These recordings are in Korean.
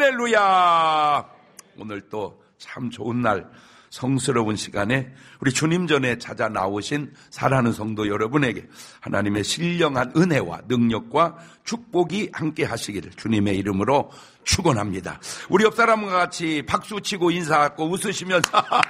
할렐루야. 오늘 또 참 좋은 날, 성스러운 시간에 우리 주님 전에 찾아 나오신 사랑하는 성도 여러분에게 하나님의 신령한 은혜와 능력과 축복이 함께 하시기를 주님의 이름으로 축원합니다. 우리 옆 사람과 같이 박수치고 인사하고 웃으시면서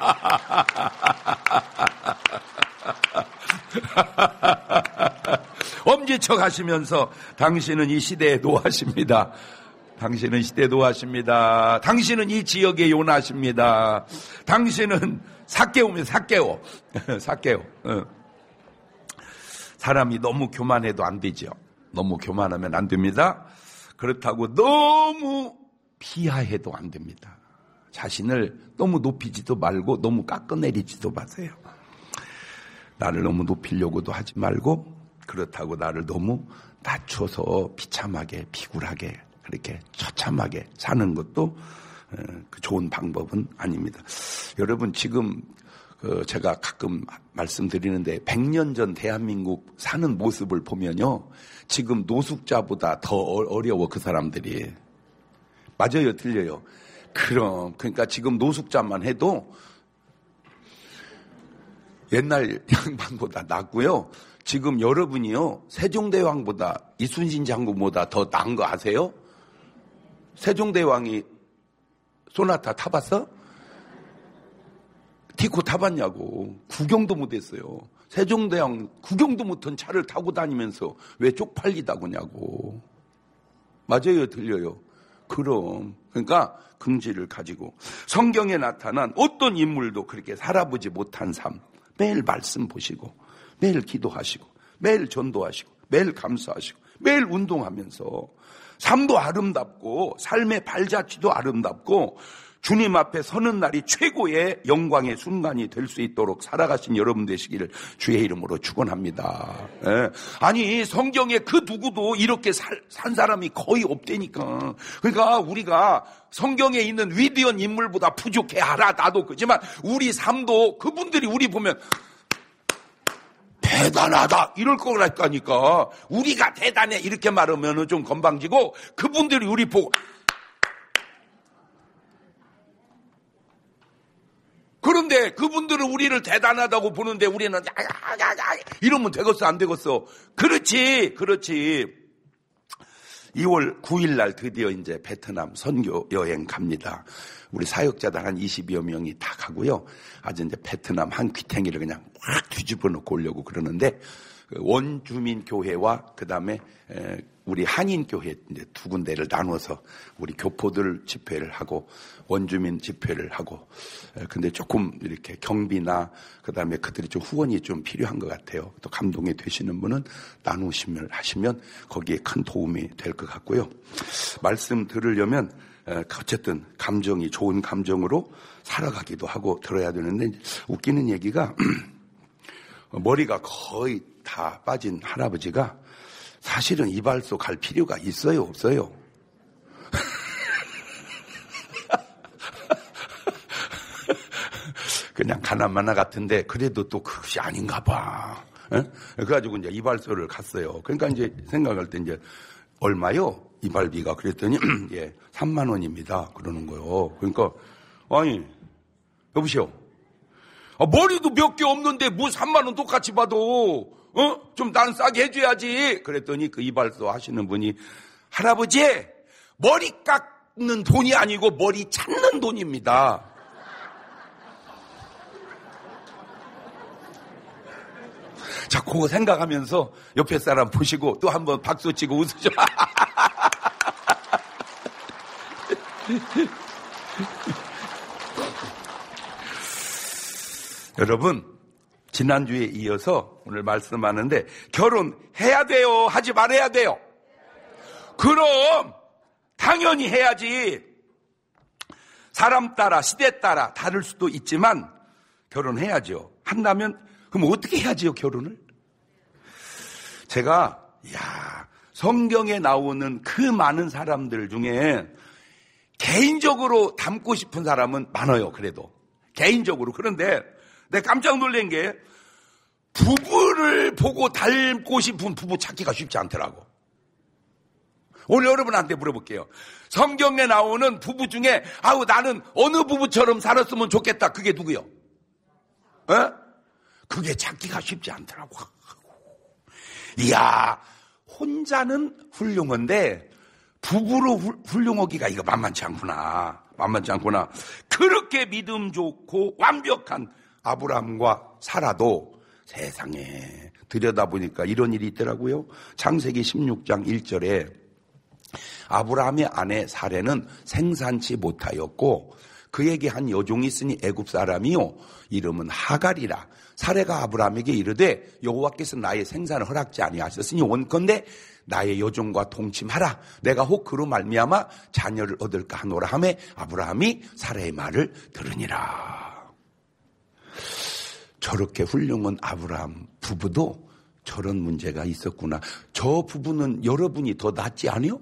엄지척 하시면서 당신은 이 시대에 노하십니다. 당신은 시대 노하십니다. 당신은 이 지역의 요나십니다. 당신은 삭개오입니다. 삭개오. 사람이 너무 교만해도 안 되죠. 너무 교만하면 안 됩니다. 그렇다고 너무 비하해도 안 됩니다. 자신을 너무 높이지도 말고 너무 깎아내리지도 마세요. 나를 너무 높이려고도 하지 말고 그렇다고 나를 너무 낮춰서 비참하게 비굴하게 그렇게 처참하게 사는 것도 좋은 방법은 아닙니다. 여러분 지금 제가 가끔 말씀드리는데 100년 전 대한민국 사는 모습을 보면요. 지금 노숙자보다 더 어려워 그 사람들이. 맞아요? 틀려요? 그러니까 지금 노숙자만 해도 옛날 양반보다 낫고요. 지금 여러분이요. 세종대왕보다 이순신 장군보다 더 나은 거 아세요? 세종대왕이 소나타 타봤어? 티코 타봤냐고. 구경도 못했어요. 세종대왕 구경도 못한 차를 타고 다니면서 왜 쪽팔리다고냐고. 맞아요? 들려요? 그럼 그러니까 긍지를 가지고 성경에 나타난 어떤 인물도 그렇게 살아보지 못한 삶 매일 말씀 보시고 매일 기도하시고 매일 전도하시고 매일 감사하시고 매일 운동하면서 삶도 아름답고 삶의 발자취도 아름답고 주님 앞에 서는 날이 최고의 영광의 순간이 될 수 있도록 살아가신 여러분 되시기를 주의 이름으로 축원합니다. 예. 아니 성경에 그 누구도 이렇게 산 사람이 거의 없다니까. 그러니까 우리가 성경에 있는 위대한 인물보다 부족해 알아. 나도 그렇지만 우리 삶도 그분들이 우리 보면 대단하다 이럴 거라니까. 우리가 대단해 이렇게 말하면 좀 건방지고 그분들이 우리 보고 그런데 그분들은 우리를 대단하다고 보는데 우리는 이러면 되겠어 안 되겠어. 그렇지 2월 9일 날 드디어 이제 베트남 선교 여행 갑니다. 우리 사역자들 한 20여 명이 다 가고요. 아주 이제 베트남 한 귀탱이를 그냥 확 뒤집어 놓고 오려고 그러는데 원주민 교회와 그다음에 우리 한인 교회 이제 두 군데를 나눠서 우리 교포들 집회를 하고 원주민 집회를 하고 근데 조금 이렇게 경비나 그다음에 그들이 좀 후원이 좀 필요한 것 같아요. 또 감동이 되시는 분은 나누시면 하시면 거기에 큰 도움이 될 것 같고요. 말씀 들으려면 어쨌든 감정이 좋은 감정으로 살아가기도 하고 들어야 되는데 웃기는 얘기가 머리가 거의 다 빠진 할아버지가 사실은 이발소 갈 필요가 있어요 없어요? 그냥 가난마나 같은데 그래도 또 그것이 아닌가 봐. 그래가지고 이제 이발소를 갔어요. 그러니까 이제 생각할 때 이제 얼마요? 이발비가 그랬더니 예 3만 원입니다. 그러는 거예요. 그러니까 아니 여보세요. 머리도 몇 개 없는데 뭐 3만 원 똑같이 봐도 좀 난 싸게 해줘야지. 그랬더니 그 이발소 하시는 분이 할아버지 머리 깎는 돈이 아니고 머리 찾는 돈입니다. 자, 그거 생각하면서 옆에 사람 보시고 또 한번 박수 치고 웃으죠. 여러분, 지난주에 이어서 오늘 말씀하는데 결혼해야 돼요? 하지 말아야 돼요? 그럼 당연히 해야지. 사람 따라 시대 따라 다를 수도 있지만 결혼해야죠. 한다면 그럼 어떻게 해야지요 결혼을? 제가 성경에 나오는 그 많은 사람들 중에 개인적으로 닮고 싶은 사람은 많아요. 그래도 개인적으로. 그런데 내가 깜짝 놀란 게 부부를 보고 닮고 싶은 부부 찾기가 쉽지 않더라고. 오늘 여러분한테 물어볼게요. 성경에 나오는 부부 중에 아우 나는 어느 부부처럼 살았으면 좋겠다. 그게 누구요? 에? 그게 찾기가 쉽지 않더라고. 이야, 혼자는 훌륭한데 부부로 훌륭하기가 이거 만만치 않구나. 만만치 않구나. 그렇게 믿음 좋고 완벽한 아브라함과 사라도 세상에 들여다보니까 이런 일이 있더라고요. 창세기 16장 1절에 아브라함의 아내 사레는 생산치 못하였고 그에게 한 여종이 있으니 애굽 사람이요 이름은 하갈이라. 사레가 아브라함에게 이르되 여호와께서 나의 생산을 허락지 아니하셨으니 원컨대 나의 여종과 동침하라. 내가 혹 그로 말미암아 자녀를 얻을까 하노라 하매 아브라함이 사레의 말을 들으니라. 저렇게 훌륭한 아브라함 부부도 저런 문제가 있었구나. 저 부부는 여러분이 더 낫지 않아요?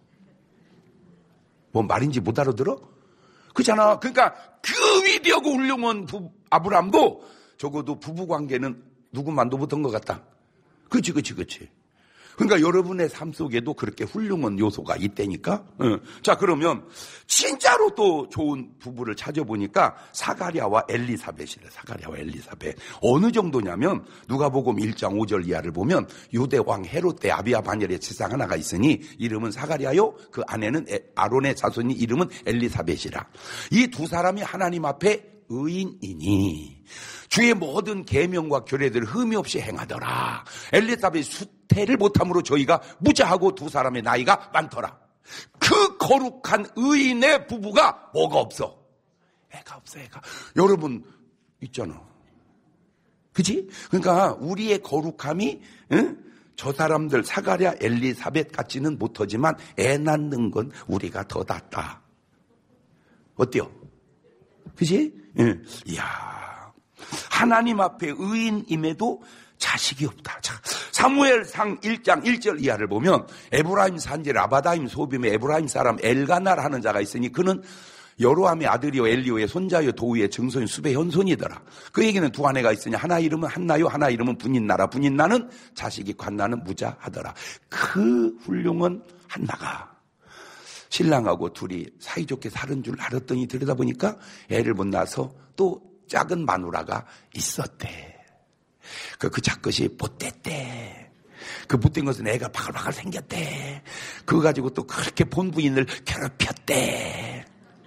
뭐 말인지 못 알아들어? 그렇잖아. 그러니까 그 위대하고 훌륭한 아브라함도 적어도 부부관계는 누구만도 못한 것 같다. 그렇지. 그러니까 여러분의 삶 속에도 그렇게 훌륭한 요소가 있다니까. 자, 그러면 진짜로 또 좋은 부부를 찾아보니까 사가랴와 엘리사벳이래. 사가랴와 엘리사벳. 어느 정도냐면 누가복음 1장 5절 이하를 보면 유대왕 헤롯 때 아비야 바녀의 제사장 하나가 있으니 이름은 사가랴요. 그 아내는 아론의 자손이 이름은 엘리사벳이라. 이 두 사람이 하나님 앞에 의인이니 주의 모든 계명과 규례들을 흠이 없이 행하더라. 엘리사벳 수태를 못함으로 저희가 무자하고 두 사람의 나이가 많더라. 그 거룩한 의인의 부부가 뭐가 없어? 애가 없어. 여러분 있잖아. 그치? 그러니까 우리의 거룩함이 저 사람들 사가랴 엘리사벳 같지는 못하지만 애 낳는 건 우리가 더 낫다. 어때요? 그치? 이야. 하나님 앞에 의인임에도 자식이 없다. 자, 사무엘상 1장 1절 이하를 보면 에브라임 산지 라바다임 소빔의 에브라임 사람 엘가나라 하는 자가 있으니 그는 여로함의 아들이요 엘리오의 손자요 도우의 증손 수베 현손이더라. 그에게는 두 아내가 있으니 하나 이름은 한나요 하나 이름은 분인나라. 분인나는 자식이 관나는 무자하더라. 그 훌륭한 한나가 신랑하고 둘이 사이좋게 사는 줄 알았더니 들여다보니까 애를 못 낳아서 또 작은 마누라가 있었대. 그 작것이 못됐대. 그 못된 것은 애가 바글바글 생겼대. 그거 가지고 또 그렇게 본부인을 괴롭혔대.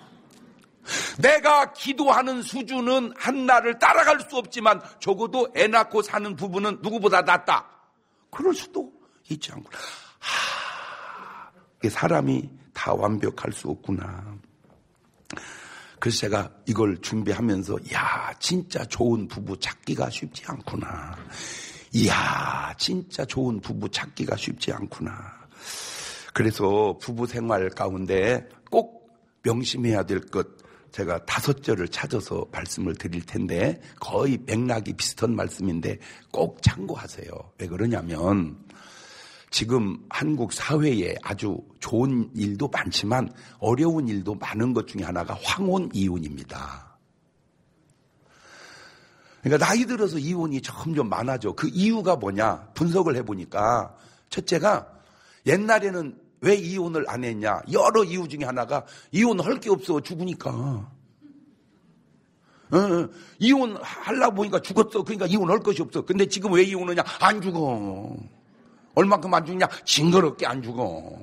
내가 기도하는 수준은 한나를 따라갈 수 없지만 적어도 애 낳고 사는 부부는 누구보다 낫다. 그럴 수도 있지 않구나. 사람이 다 완벽할 수 없구나. 그래서 제가 이걸 준비하면서 진짜 좋은 부부 찾기가 쉽지 않구나. 진짜 좋은 부부 찾기가 쉽지 않구나. 그래서 부부 생활 가운데 꼭 명심해야 될 것 제가 5절을 찾아서 말씀을 드릴 텐데 거의 맥락이 비슷한 말씀인데 꼭 참고하세요. 왜 그러냐면 지금 한국 사회에 아주 좋은 일도 많지만 어려운 일도 많은 것 중에 하나가 황혼 이혼입니다. 그러니까 나이 들어서 이혼이 점점 많아져. 그 이유가 뭐냐 분석을 해보니까 첫째가 옛날에는 왜 이혼을 안 했냐. 여러 이유 중에 하나가 이혼할 게 없어. 죽으니까. 이혼하려고 보니까 죽었어. 그러니까 이혼할 것이 없어. 근데 지금 왜 이혼하냐. 안 죽어. 얼만큼 안 죽냐? 징그럽게 안 죽어.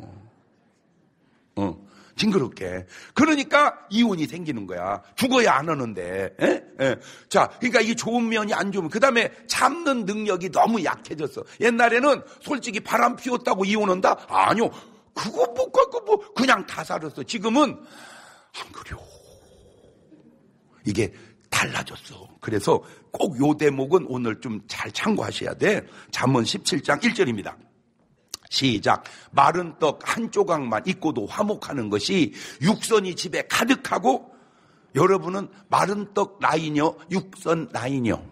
징그럽게. 그러니까 이혼이 생기는 거야. 죽어야 안 하는데. 자, 그러니까 이 좋은 면이 안 좋으면 그 다음에 참는 능력이 너무 약해졌어. 옛날에는 솔직히 바람 피웠다고 이혼한다? 아니요. 그거 못 갖고 그냥 다 살았어. 지금은 안 그려. 이게 달라졌어. 그래서 꼭 요 대목은 오늘 좀 잘 참고하셔야 돼. 잠언 17장 1절입니다. 시작. 마른 떡 한 조각만 있고도 화목하는 것이 육선이 집에 가득하고 여러분은 마른 떡 라인이요? 육선 라인이요?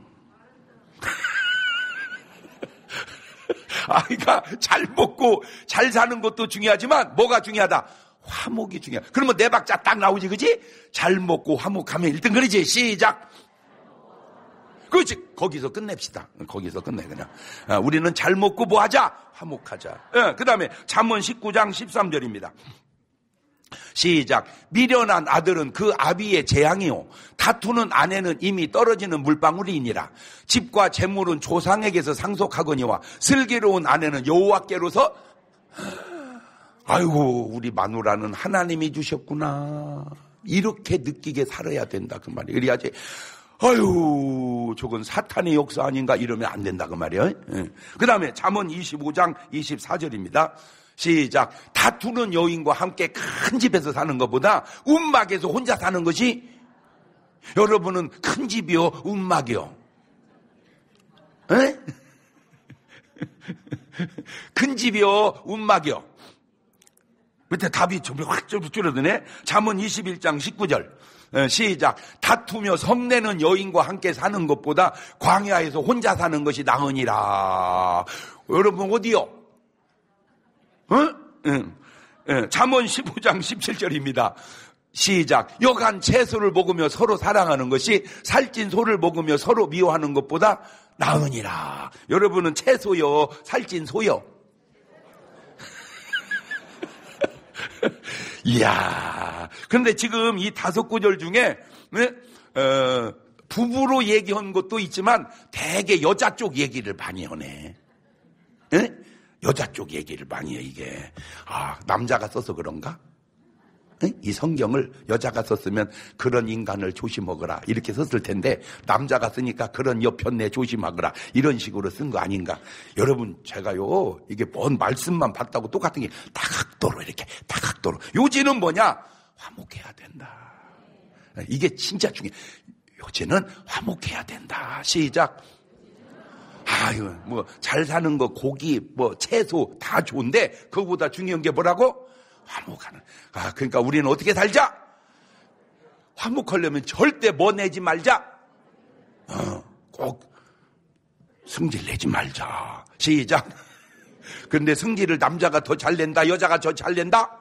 그러니까 잘 먹고 잘 사는 것도 중요하지만 뭐가 중요하다? 화목이 중요하다. 그러면 네 박자 딱 나오지, 그지? 잘 먹고 화목하면 1등 그러지. 시작. 그렇지. 거기서 끝냅시다. 거기서 끝내 그냥. 우리는 잘 먹고 뭐 하자? 화목하자. 그 다음에 잠언 19장 13절입니다. 시작. 미련한 아들은 그 아비의 재앙이요 다투는 아내는 이미 떨어지는 물방울이니라. 집과 재물은 조상에게서 상속하거니와 슬기로운 아내는 여호와께로서. 아이고, 우리 마누라는 하나님이 주셨구나. 이렇게 느끼게 살아야 된다 그 말이에요. 그래야지 아유 저건 사탄의 역사 아닌가 이러면 안 된다 그 말이에요. 그 다음에 잠언 25장 24절입니다. 시작. 다투는 여인과 함께 큰 집에서 사는 것보다 움막에서 혼자 사는 것이. 여러분은 큰 집이요 움막이요? 큰 집이요 움막이요? 밑에 답이 좀 확 줄어드네. 잠언 21장 19절. 시작. 다투며 성내는 여인과 함께 사는 것보다 광야에서 혼자 사는 것이 나으니라. 여러분 어디요? 잠언 15장 17절입니다. 시작. 여간 채소를 먹으며 서로 사랑하는 것이 살찐 소를 먹으며 서로 미워하는 것보다 나으니라. 여러분은 채소요 살찐 소요? 이야. 그런데 지금 이 5구절 중에 부부로 얘기한 것도 있지만 대개 여자 쪽 얘기를 많이 하네. 여자 쪽 얘기를 많이 해 이게. 남자가 써서 그런가? 이 성경을 여자가 썼으면 그런 인간을 조심하거라 이렇게 썼을 텐데 남자가 쓰니까 그런 여편네 조심하거라 이런 식으로 쓴 거 아닌가. 여러분 제가요 이게 뭔 말씀만 봤다고 똑같은 게 다각도로 이렇게 다각도로. 요지는 뭐냐? 화목해야 된다. 이게 진짜 중요해. 요지는 화목해야 된다. 시작. 아유 뭐 잘 사는 거 고기 뭐 채소 다 좋은데 그거보다 중요한 게 뭐라고? 화목하는. 그러니까 우리는 어떻게 살자? 화목하려면 절대 뭐 내지 말자. 꼭 승질 내지 말자. 시작. 근데 승질을 남자가 더 잘 낸다, 여자가 더 잘 낸다?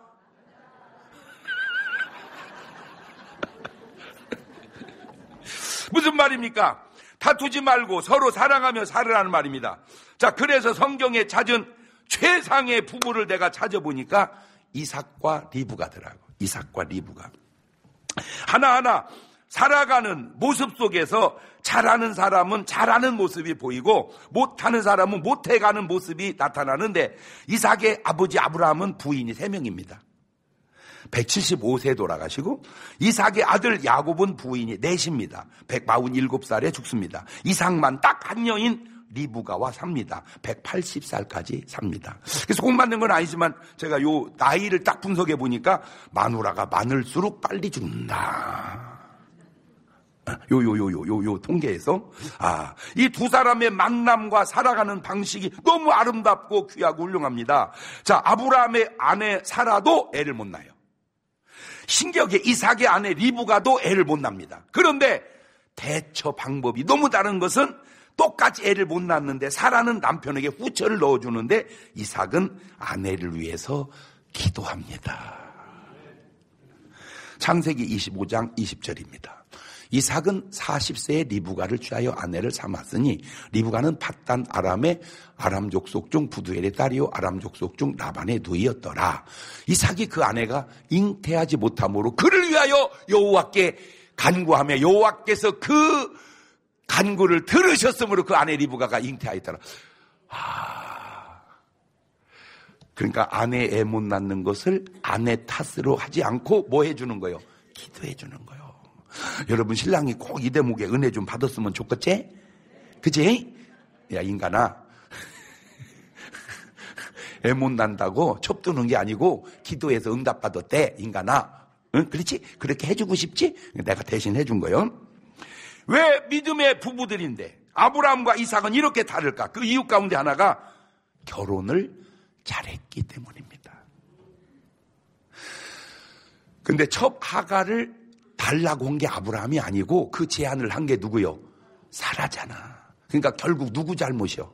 무슨 말입니까? 다투지 말고 서로 사랑하며 살으라는 말입니다. 자, 그래서 성경에 찾은 최상의 부부를 내가 찾아보니까 이삭과 리브가더라고. 이삭과 리브가. 하나하나 살아가는 모습 속에서 잘하는 사람은 잘하는 모습이 보이고 못하는 사람은 못해가는 모습이 나타나는데 이삭의 아버지 아브라함은 부인이 3명입니다. 175세 돌아가시고 이삭의 아들 야곱은 부인이 4입니다. 147살에 죽습니다. 이삭만 딱 한 여인 리브가와 삽니다. 180살까지 삽니다. 그래서 꼭 맞는 건 아니지만 제가 요 나이를 딱 분석해 보니까 마누라가 많을수록 빨리 죽는다. 요 통계에서 이 두 사람의 만남과 살아가는 방식이 너무 아름답고 귀하고 훌륭합니다. 자, 아브라함의 아내 사라도 애를 못 낳아요. 신기하게 이삭의 아내 리브가도 애를 못 납니다. 그런데 대처 방법이 너무 다른 것은 똑같이 애를 못 낳는데 사라는 남편에게 후처를 넣어주는데 이삭은 아내를 위해서 기도합니다. 창세기 25장 20절입니다. 이삭은 40세에 리브가를 취하여 아내를 삼았으니 리브가는 밧단 아람의 아람 족속 중 부두엘의 딸이요 아람 족속 중 라반의 누이였더라. 이삭이 그 아내가 잉태하지 못함으로 그를 위하여 여호와께 간구하며 여호와께서 그 간구를 들으셨으므로 그 아내 리브가가 잉태하였더라. 그러니까 아내 애 못 낳는 것을 아내 탓으로 하지 않고 뭐 해주는 거예요? 기도해 주는 거예요. 여러분 신랑이 꼭 이 대목에 은혜 좀 받았으면 좋겠지? 그치? 야 인간아, 애 못 낳는다고 첩두는 게 아니고 기도해서 응답받았대 인간아. 응? 그렇지? 그렇게 해주고 싶지? 내가 대신 해준 거예요. 왜 믿음의 부부들인데 아브라함과 이삭은 이렇게 다를까? 그 이유 가운데 하나가 결혼을 잘했기 때문입니다. 근데 첩 하가를 달라고 한 게 아브라함이 아니고 그 제안을 한 게 누구요? 사라잖아. 그러니까 결국 누구 잘못이요?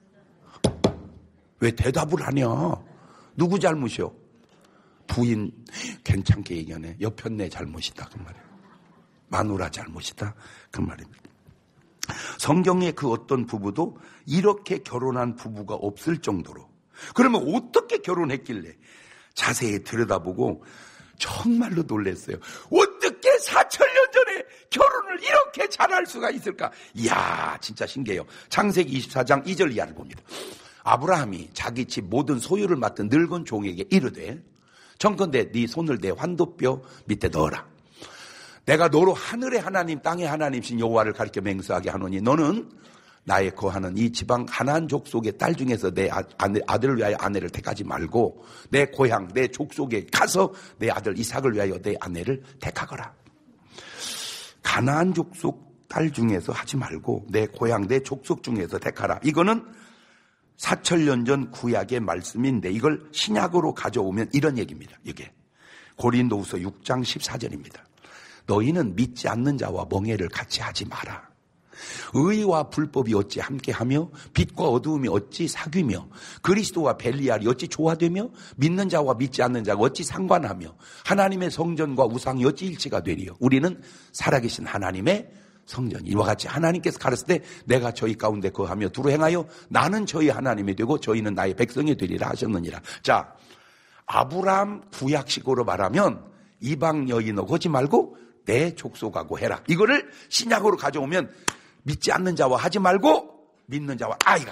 왜 대답을 하냐? 누구 잘못이요? 부인 괜찮게 얘기하네. 여편네 잘못이다 그 말이에요. 마누라 잘못이다 그 말입니다. 성경의 그 어떤 부부도 이렇게 결혼한 부부가 없을 정도로. 그러면 어떻게 결혼했길래? 자세히 들여다보고 정말로 놀랐어요. 어떻게 4,000년 전에 결혼을 이렇게 잘할 수가 있을까? 이야, 진짜 신기해요. 창세기 24장 2절 이하를 봅니다. 아브라함이 자기 집 모든 소유를 맡은 늙은 종에게 이르되, 청컨대 네 손을 내 환도뼈 밑에 넣어라. 내가 너로 하늘의 하나님 땅의 하나님신 여호와를 가리켜 맹세하게 하노니 너는 나의 거하는 이 지방 가나안 족속의 딸 중에서 내 아들을 위하여 아내를 택하지 말고 내 고향 내 족속에 가서 내 아들 이삭을 위하여 내 아내를 택하거라. 가나안 족속 딸 중에서 하지 말고 내 고향 내 족속 중에서 택하라. 이거는 4,000년 전 구약의 말씀인데 이걸 신약으로 가져오면 이런 얘기입니다. 이게 고린도후서 6장 14절입니다. 너희는 믿지 않는 자와 멍에를 같이 하지 마라. 의와 불법이 어찌 함께하며 빛과 어두움이 어찌 사귀며 그리스도와 벨리알이 어찌 조화되며 믿는 자와 믿지 않는 자가 어찌 상관하며 하나님의 성전과 우상이 어찌 일치가 되리요. 우리는 살아계신 하나님의 성전. 이와 같이 하나님께서 가르칠 때 내가 저희 가운데 거하며 두루 행하여 나는 저희 하나님이 되고 저희는 나의 백성이 되리라 하셨느니라. 자, 아브라함 구약식으로 말하면 이방 여인하고 하지 말고 내 족속하고 해라. 이거를 신약으로 가져오면 믿지 않는 자와 하지 말고 믿는 자와 아이가.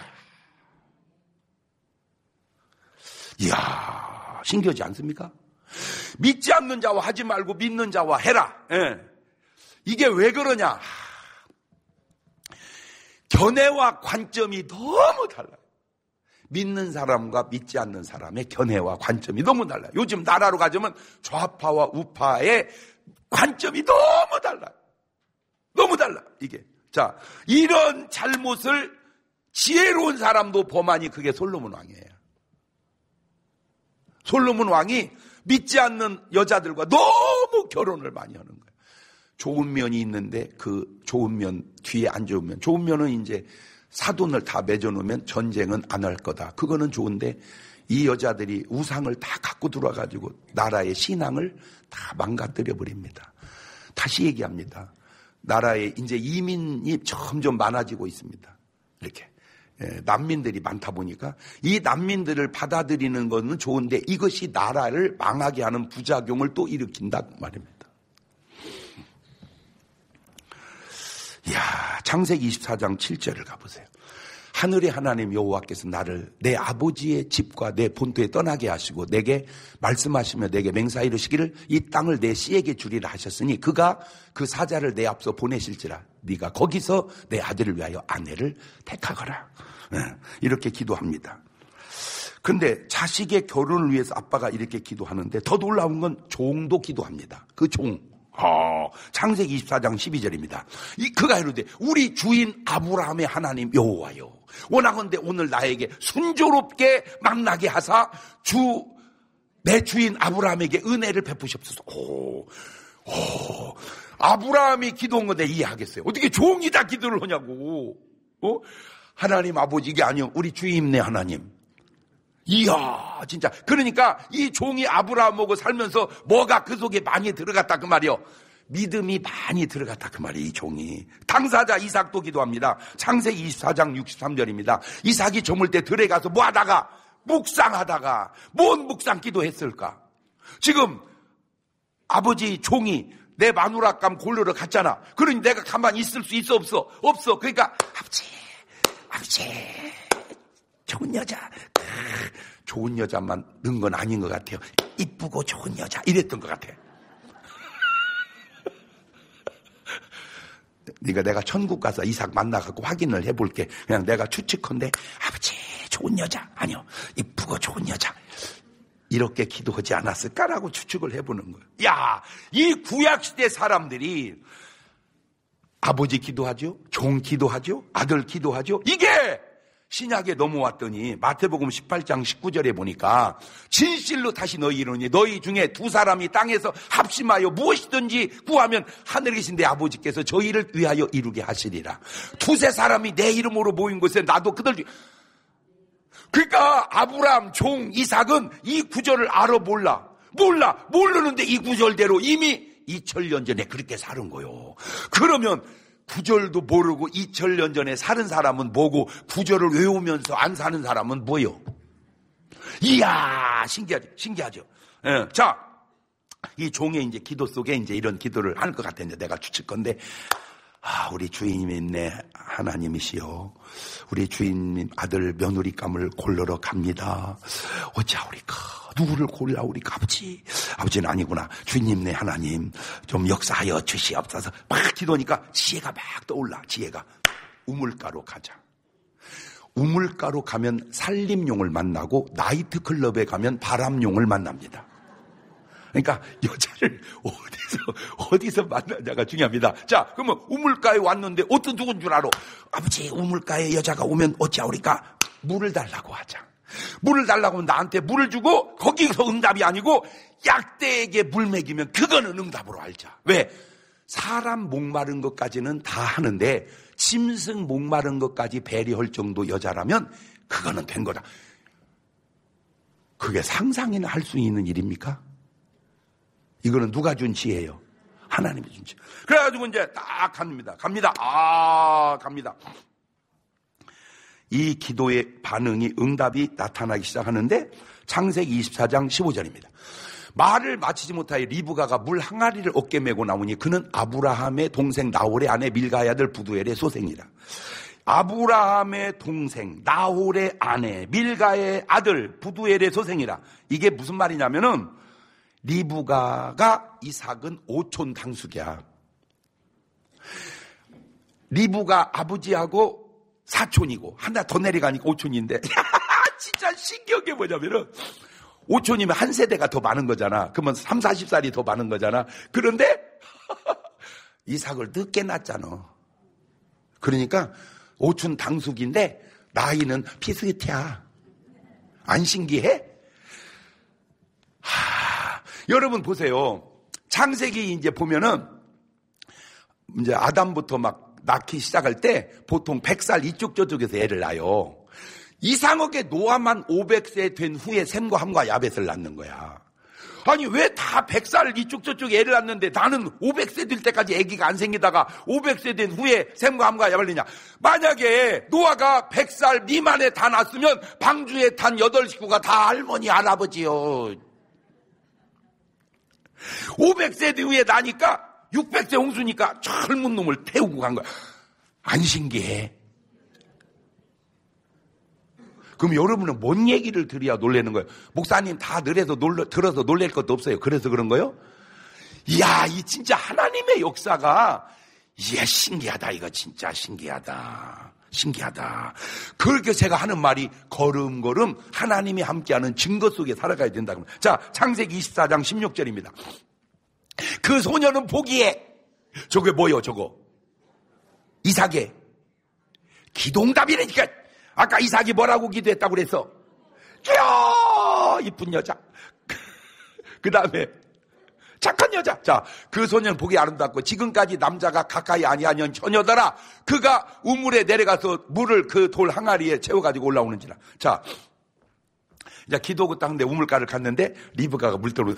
이야, 신기하지 않습니까? 믿지 않는 자와 하지 말고 믿는 자와 해라. 예. 이게 왜 그러냐? 견해와 관점이 너무 달라요. 믿는 사람과 믿지 않는 사람의 견해와 관점이 너무 달라요. 요즘 나라로 가자면 좌파와 우파의 관점이 너무 달라요. 너무 달라, 이게. 자, 이런 잘못을 지혜로운 사람도 범하니 그게 솔로몬 왕이에요. 솔로몬 왕이 믿지 않는 여자들과 너무 결혼을 많이 하는 거예요. 좋은 면이 있는데 그 좋은 면 뒤에 안 좋은 면. 좋은 면은 이제 사돈을 다 맺어놓으면 전쟁은 안 할 거다. 그거는 좋은데 이 여자들이 우상을 다 갖고 들어와가지고 나라의 신앙을 다 망가뜨려 버립니다. 다시 얘기합니다. 나라에 이제 이민이 점점 많아지고 있습니다. 이렇게 난민들이 많다 보니까 이 난민들을 받아들이는 것은 좋은데 이것이 나라를 망하게 하는 부작용을 또 일으킨다 말입니다. 이야, 창세기 24장 7절을 가보세요. 하늘의 하나님 여호와께서 나를 내 아버지의 집과 내 본토에 떠나게 하시고 내게 말씀하시며 내게 맹세하여 이르시기를 이 땅을 내 씨에게 주리라 하셨으니 그가 그 사자를 내 앞서 보내실지라 네가 거기서 내 아들을 위하여 아내를 택하거라. 이렇게 기도합니다. 근데 자식의 결혼을 위해서 아빠가 이렇게 기도하는데 더 놀라운 건 종도 기도합니다. 그 종. 창세기 24장 12절입니다. 그가 이르되 우리 주인 아브라함의 하나님 여호와여 원하건대 오늘 나에게 순조롭게 만나게 하사 내 주인 아브라함에게 은혜를 베푸시옵소서. 아브라함이 기도한 건데 이해하겠어요? 어떻게 종이 다 기도를 하냐고. 하나님 아버지 이게 아니요 우리 주인네 하나님. 이야, 진짜. 그러니까 이 종이 아브라함하고 살면서 뭐가 그 속에 많이 들어갔다 그 말이요. 믿음이 많이 들어갔다 그 말이에요. 이 종이. 당사자 이삭도 기도합니다. 창세기 24장 63절입니다. 이삭이 저물 때 들에 가서 뭐 하다가 묵상하다가 뭔 묵상 기도했을까? 지금 아버지 종이 내 마누라감 골르러 갔잖아. 그러니 내가 가만히 있을 수 있어 없어? 없어. 그러니까 아버지 좋은 여자. 좋은 여자만 넣은 건 아닌 것 같아요. 이쁘고 좋은 여자 이랬던 것 같아요. 내가 천국 가서 이삭 만나갖고 확인을 해볼게. 그냥 내가 추측컨대 아버지 좋은 여자 아니요 이쁘고 좋은 여자 이렇게 기도하지 않았을까라고 추측을 해보는 거예요. 야, 이 구약시대 사람들이 아버지 기도하죠, 종 기도하죠, 아들 기도하죠. 이게 신약에 넘어왔더니 마태복음 18장 19절에 보니까 진실로 다시 너희 이르노니 너희 중에 두 사람이 땅에서 합심하여 무엇이든지 구하면 하늘에 계신 내 아버지께서 저희를 위하여 이루게 하시리라. 두세 사람이 내 이름으로 모인 곳에 나도 그들 그러니까 아브라함, 종, 이삭은 이 구절을 알아 모르는데 이 구절대로 이미 2000년 전에 그렇게 사는 거요. 그러면 구절도 모르고 2000년 전에 사는 사람은 뭐고 구절을 외우면서 안 사는 사람은 뭐요? 이야, 신기하죠. 예, 자, 이 종의 이제 기도 속에 이제 이런 기도를 할 것 같아. 이제 내가 추측 건데, 우리 주인님이 있네. 하나님이시여. 우리 주인님 아들 며느리감을 골러러 갑니다. 어찌하오리까? 누구를 골라오리까? 아버지는 아니구나. 주인님 네 하나님 좀 역사하여 주시옵소서. 막 기도하니까 지혜가 막 떠올라. 지혜가 우물가로 가자. 우물가로 가면 산림용을 만나고 나이트클럽에 가면 바람용을 만납니다. 그러니까 여자를 어디서 만나냐가 중요합니다. 자, 그러면 우물가에 왔는데 어떤 누군 줄 알아? 아버지, 우물가에 여자가 오면 어찌하오리까? 물을 달라고 하자. 물을 달라고 하면 나한테 물을 주고 거기서 응답이 아니고 약대에게 물 먹이면 그거는 응답으로 알자. 왜? 사람 목마른 것까지는 다 하는데 짐승 목마른 것까지 배려할 정도 여자라면 그거는 된 거다. 그게 상상이나 할 수 있는 일입니까? 이거는 누가 준 지혜예요? 하나님이 준 지혜. 그래가지고 이제 딱 갑니다. 갑니다. 이 기도의 반응이 응답이 나타나기 시작하는데 창세기 24장 15절입니다. 말을 마치지 못하여 리브가가 물 항아리를 어깨 메고 나오니 그는 아브라함의 동생 나홀의 아내 밀가의 아들 부두엘의 소생이라. 아브라함의 동생 나홀의 아내 밀가의 아들 부두엘의 소생이라. 이게 무슨 말이냐면은 리브가가 이삭은 오촌 당숙이야. 리브가 아버지하고 사촌이고 하나 더 내려가니까 오촌인데 진짜 신기한 게 뭐냐면은 오촌이면 한 세대가 더 많은 거잖아. 그러면 30, 40살이 더 많은 거잖아. 그런데 이삭을 늦게 낳았잖아. 그러니까 오촌 당숙인데 나이는 비슷해야. 안 신기해? 여러분 보세요. 창세기 이제 보면은 이제 아담부터 막 낳기 시작할 때 보통 100살 이쪽 저쪽에서 애를 낳아요. 이상하게 노아만 500세 된 후에 셈과 함과 야벳을 낳는 거야. 아니 왜 다 100살 이쪽 저쪽에 애를 낳는데 나는 500세 될 때까지 아기가 안 생기다가 500세 된 후에 셈과 함과 야벳을 낳냐. 만약에 노아가 100살 미만에 다 낳았으면 방주에 탄 8식구가 다 할머니 할아버지요. 500세 뒤에 나니까 600세 홍수니까 젊은 놈을 태우고 간 거야. 안 신기해? 그럼 여러분은 뭔 얘기를 들어야 놀라는 거예요? 목사님 다 들어서 놀랄 것도 없어요. 그래서 그런 거요? 이야, 이 진짜 하나님의 역사가 이야 신기하다. 이거 진짜 신기하다. 그렇게 제가 하는 말이 걸음걸음 하나님이 함께하는 증거 속에 살아가야 된다고. 자, 창세기 24장 16절입니다. 그 소녀는 보기에 저게 뭐요? 저거 이삭의 기도응답이라니까. 아까 이삭이 뭐라고 기도했다고 그랬어? 주여 이쁜 여자. 그 다음에 착한 여자. 자, 그 소녀는 보기 아름답고 지금까지 남자가 가까이 아니하면 처녀더라. 그가 우물에 내려가서 물을 그 돌 항아리에 채워가지고 올라오는지라. 자, 이제 기도하고 딱 하는데 우물가를 갔는데 리브가가 물들어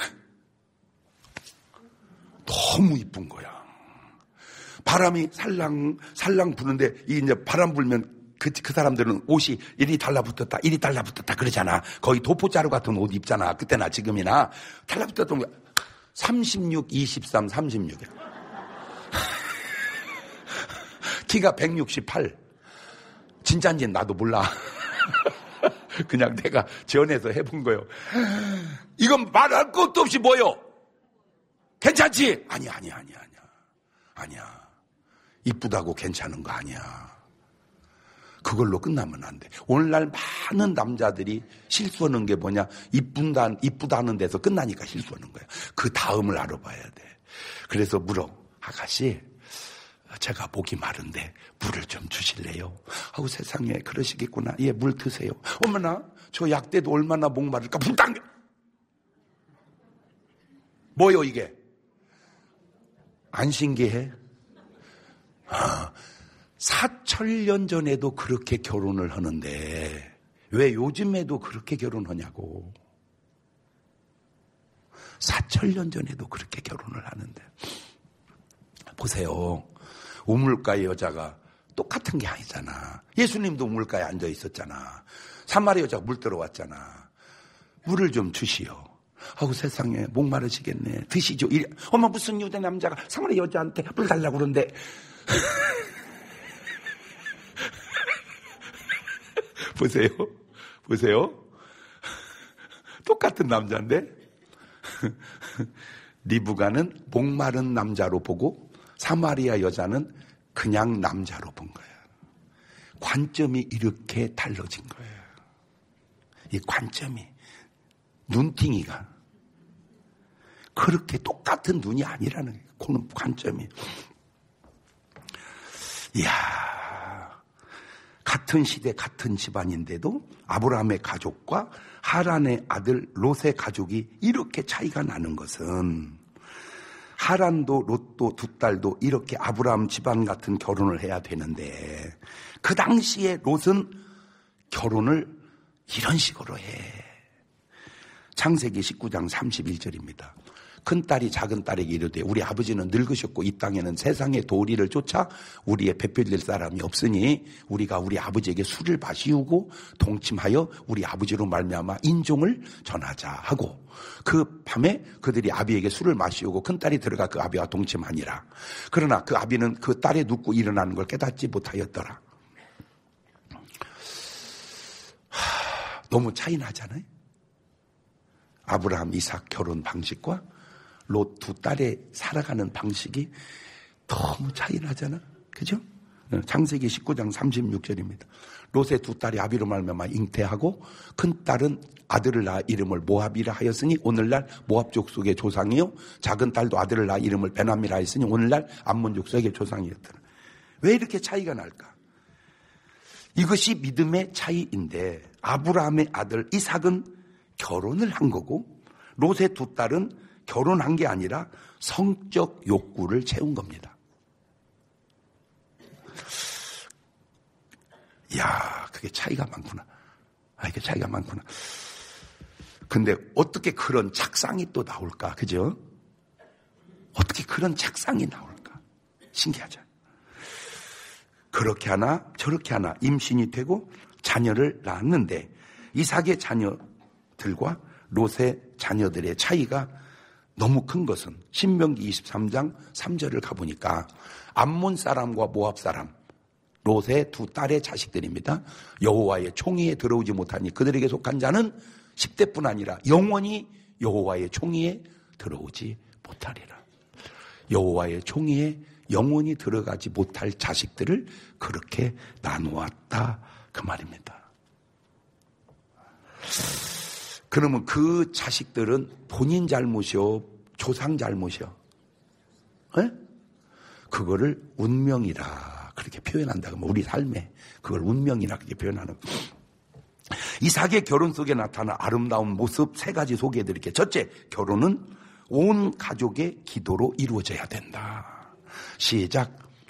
너무 이쁜 거야. 바람이 살랑 부는데 이제 바람 불면 그 사람들은 옷이 이리 달라붙었다 그러잖아. 거의 도포자루 같은 옷 입잖아. 그때나 지금이나 달라붙었던 거야. 36, 23, 36이야. 키가 168. 진짜인지는 나도 몰라. 그냥 내가 전해서 해본 거예요. 이건 말할 것도 없이 뭐요? 괜찮지? 아니야. 이쁘다고 괜찮은 거 아니야. 그걸로 끝나면 안 돼. 오늘날 많은 남자들이 실수하는 게 뭐냐? 이쁘다는 데서 끝나니까 실수하는 거야. 그 다음을 알아봐야 돼. 그래서 물어. 아가씨, 제가 목이 마른데 물을 좀 주실래요? 아우 세상에 그러시겠구나. 예, 물 드세요. 어머나, 저 약대도 얼마나 목마를까. 물 당겨. 뭐요 이게? 안 신기해? 4,000년 전에도 그렇게 결혼을 하는데 왜 요즘에도 그렇게 결혼하냐고. 4,000년 전에도 그렇게 결혼을 하는데 보세요. 우물가의 여자가 똑같은 게 아니잖아. 예수님도 우물가에 앉아 있었잖아. 사마리 여자가 물 들어왔잖아. 물을 좀 주시오. 아우 세상에 목마르시겠네. 드시죠. 엄마 무슨 유대 남자가 사마리 여자한테 물 달라고 그러는데. 보세요. 똑같은 남자인데 리브가는 목마른 남자로 보고 사마리아 여자는 그냥 남자로 본 거예요. 관점이 이렇게 달라진 거예요. 이 관점이, 눈팅이가 그렇게 똑같은 눈이 아니라는 거예요. 그런 관점이. 이야, 같은 시대 같은 집안인데도 아브라함의 가족과 하란의 아들 롯의 가족이 이렇게 차이가 나는 것은, 하란도 롯도 두 딸도 이렇게 아브라함 집안 같은 결혼을 해야 되는데 그 당시에 롯은 결혼을 이런 식으로 해. 창세기 19장 31절입니다. 큰딸이 작은딸에게 이르되 우리 아버지는 늙으셨고 이 땅에는 세상의 도리를 쫓아 우리의 배필될 사람이 없으니 우리가 우리 아버지에게 술을 마시우고 동침하여 우리 아버지로 말미암아 인종을 전하자 하고, 그 밤에 그들이 아비에게 술을 마시우고 큰딸이 들어가 그 아비와 동침하니라. 그러나 그 아비는 그 딸의 눕고 일어나는 걸 깨닫지 못하였더라. 너무 차이 나잖아요. 아브라함 이삭 결혼 방식과 롯 두 딸의 살아가는 방식이 너무 차이 나잖아. 그죠? 창세기 19장 36절입니다. 롯의 두 딸이 아비로 말미암아 잉태하고 큰 딸은 아들을 낳아 이름을 모압이라 하였으니 오늘날 모압 족속의 조상이요, 작은 딸도 아들을 낳아 이름을 베나미라 하였으니 오늘날 암몬 족속의 조상이었더라. 왜 이렇게 차이가 날까? 이것이 믿음의 차이인데, 아브라함의 아들 이삭은 결혼을 한 거고 롯의 두 딸은 결혼한 게 아니라 성적 욕구를 채운 겁니다. 이야, 그게 차이가 많구나. 이게 차이가 많구나. 근데 어떻게 그런 착상이 또 나올까? 그죠? 어떻게 그런 착상이 나올까? 신기하죠. 그렇게 하나 저렇게 하나 임신이 되고 자녀를 낳았는데, 이삭의 자녀들과 롯의 자녀들의 차이가 너무 큰 것은 신명기 23장 3절을 가보니까 암몬 사람과 모압 사람, 롯의 두 딸의 자식들입니다. 여호와의 총회에 들어오지 못하니 그들에게 속한 자는 10대뿐 아니라 영원히 여호와의 총회에 들어오지 못하리라. 여호와의 총회에 영원히 들어가지 못할 자식들을 그렇게 나누었다, 그 말입니다. 그러면 그 자식들은 본인 잘못이요, 조상 잘못이요? 네? 그거를 운명이라 그렇게 표현한다. 그러면 우리 삶에 그걸 운명이라 그렇게 표현하는 거예요. 이삭의 결혼 속에 나타난 아름다운 모습 세 가지 소개해드릴게요. 첫째, 결혼은 온 가족의 기도로 이루어져야 된다. 시작.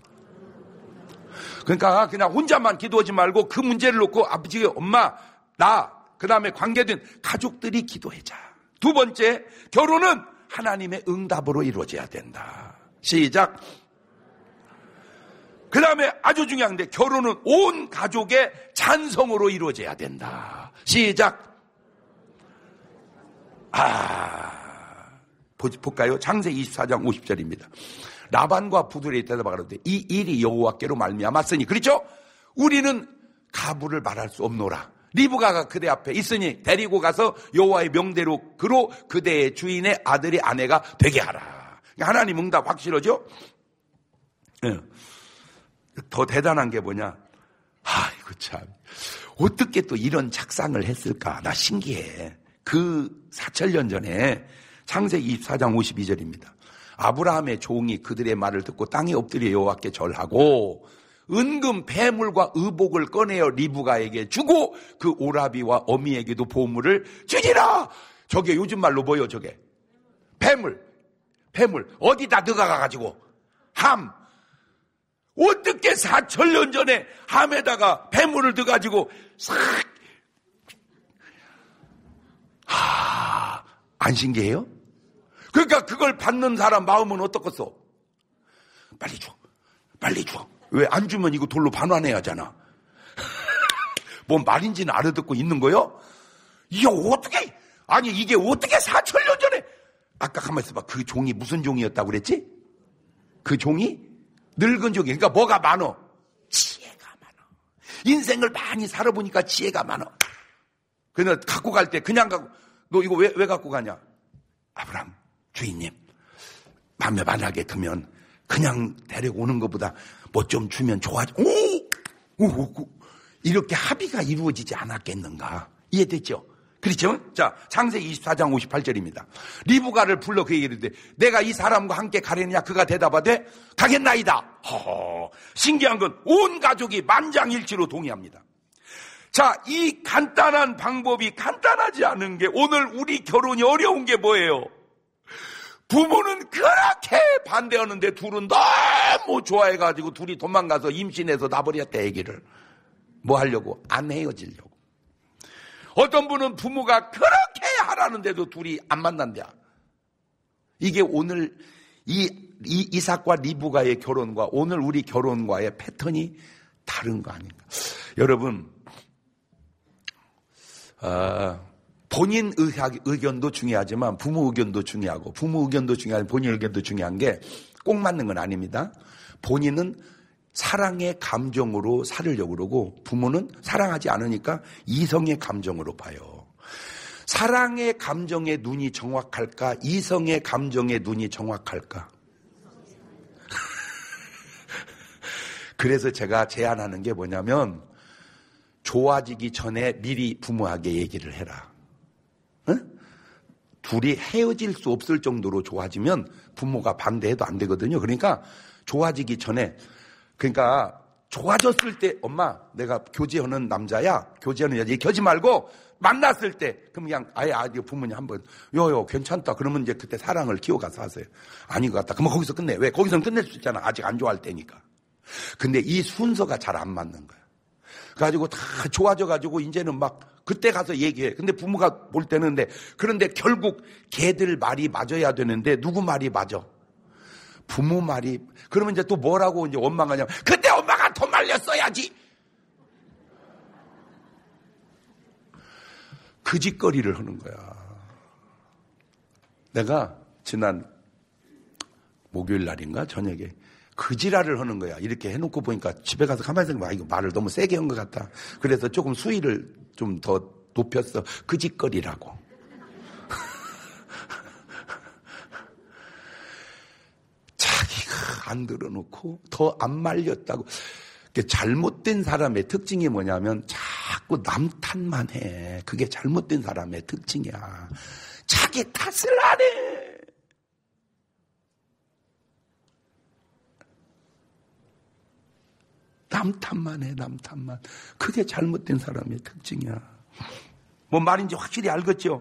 그러니까 그냥 혼자만 기도하지 말고 그 문제를 놓고 아버지, 엄마, 나, 그 다음에 관계된 가족들이 기도하자. 두 번째, 결혼은 하나님의 응답으로 이루어져야 된다. 시작. 그 다음에 아주 중요한데, 결혼은 온 가족의 찬성으로 이루어져야 된다. 시작. 볼까요? 창세기 24장 50절입니다. 라반과 부두레에 대답하라 그러되 이 일이 여호와께로 말미암았으니, 그렇죠? 우리는 가부를 말할 수 없노라. 리브가가 그대 앞에 있으니 데리고 가서 여호와의 명대로 그로 그대의 주인의 아들의 아내가 되게 하라. 하나님 응답 확실하죠? 더 대단한 게 뭐냐? 이거 참, 어떻게 또 이런 착상을 했을까? 나 신기해. 그 4,000년 전에 창세기 24장 52절입니다. 아브라함의 종이 그들의 말을 듣고 땅에 엎드려 여호와께 절하고 은금 배물과 의복을 꺼내어 리브가에게 주고 그 오라비와 어미에게도 보물을 주지라. 저게 요즘 말로 뭐요? 저게 배물 어디다 넣어가가지고 함. 어떻게 4,000년 전에 함에다가 배물을 넣어가지고 싹. 안 신기해요? 그러니까 그걸 받는 사람 마음은 어떻겠어? 빨리 줘. 빨리 줘. 왜 안 주면 이거 돌로 반환해야 하잖아. 뭔 말인지는 알아듣고 있는 거요? 이게 어떻게, 아니 이게 어떻게 4,000년 전에, 아까 가만히 있어봐. 그 종이 무슨 종이었다고 그랬지? 그 종이 늙은 종이. 그러니까 뭐가 많어? 지혜가 많어. 인생을 많이 살아보니까 지혜가 많어. 그래서 갖고 갈 때 그냥 갖고, 너 이거 왜 갖고 가냐? 아브라함 주인님, 마음에 만약에 들면 그냥 데려오는 것보다 뭐 좀 주면 좋아지. 오! 이렇게 합의가 이루어지지 않았겠는가? 이해됐죠? 그렇죠? 자, 창세기 24장 58절입니다. 리브가를 불러 그에게 이르되 내가 이 사람과 함께 가려느냐? 그가 대답하되 가겠나이다. 신기한 건 온 가족이 만장일치로 동의합니다. 자, 이 간단한 방법이 간단하지 않은 게 오늘 우리 결혼이 어려운 게 뭐예요? 부모는 그렇게 반대하는데 둘은 너무 좋아해가지고 둘이 도망가서 임신해서 놔버렸대, 애기를. 뭐 하려고? 안 헤어지려고. 어떤 분은 부모가 그렇게 하라는데도 둘이 안 만난대야. 이게 오늘 이삭과 리브가의 결혼과 오늘 우리 결혼과의 패턴이 다른 거 아닌가. 여러분, 본인 의견도 중요하지만 부모 의견도 중요하고, 부모 의견도 중요하고 본인 의견도 중요한 게 꼭 맞는 건 아닙니다. 본인은 사랑의 감정으로 살으려고 그러고 부모는 사랑하지 않으니까 이성의 감정으로 봐요. 사랑의 감정의 눈이 정확할까? 이성의 감정의 눈이 정확할까? 그래서 제가 제안하는 게 뭐냐면, 좋아지기 전에 미리 부모에게 얘기를 해라. 응? 둘이 헤어질 수 없을 정도로 좋아지면 부모가 반대해도 안 되거든요. 그러니까 좋아지기 전에, 그러니까 좋아졌을 때 엄마 내가 교제하는 남자야, 교제하는 여자 얘기하지 말고 만났을 때 그럼 그냥 아예 부모님 한번 요요 괜찮다 그러면 이제 그때 사랑을 키워가서 하세요. 아닌 것 같다 그러면 거기서 끝내. 왜? 거기서는 끝낼 수 있잖아. 아직 안 좋아할 때니까. 근데 이 순서가 잘 안 맞는 거야. 가지고 다 좋아져가지고 이제는 막 그때 가서 얘기해. 근데 부모가 볼 때는 그런데 결국 걔들 말이 맞아야 되는데 누구 말이 맞아? 부모 말이. 그러면 이제 또 뭐라고 이제 원망하냐면 그때 엄마가 더 말렸어야지. 그 짓거리를 하는 거야. 내가 지난 목요일 날인가 저녁에 그 지랄을 하는 거야. 이렇게 해놓고 보니까 집에 가서 가만히 생각해봐. 이거 말을 너무 세게 한 것 같다. 그래서 조금 수위를 좀 더 높였어. 그 짓거리라고. 자기가 안 들어놓고 더 안 말렸다고. 잘못된 사람의 특징이 뭐냐면 자꾸 남 탓만 해. 그게 잘못된 사람의 특징이야. 자기 탓을 안 해. 남 탓만 해, 남 탓만. 그게 잘못된 사람의 특징이야. 뭔 말인지 확실히 알겠죠?